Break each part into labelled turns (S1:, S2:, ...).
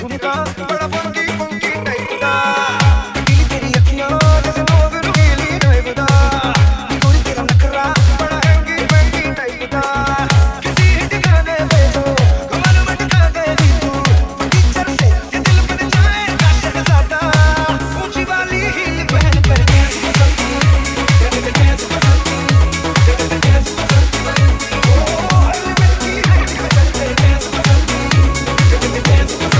S1: उनका बड़ा funky funky type दा नीली तेरी अखियां जैसे नोज़ रंगीली टाइप दा कोई तेरा नखरा बड़ा हैंगी महंगी टाइप दा किसी ठिकाने पे तो कमर मटका गई तू टीचर से ये दिल बन जाएगा शहजादा ऊंची वाली हील पहन कर डांस करती डांस करती डांस करती ओ हर लड़की है करते डांस करती डांस करती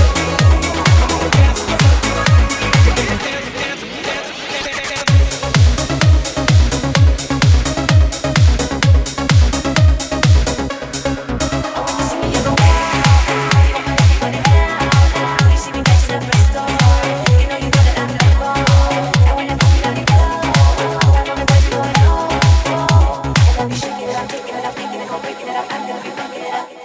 S2: Breaking it up, I'm gonna be fucking it up.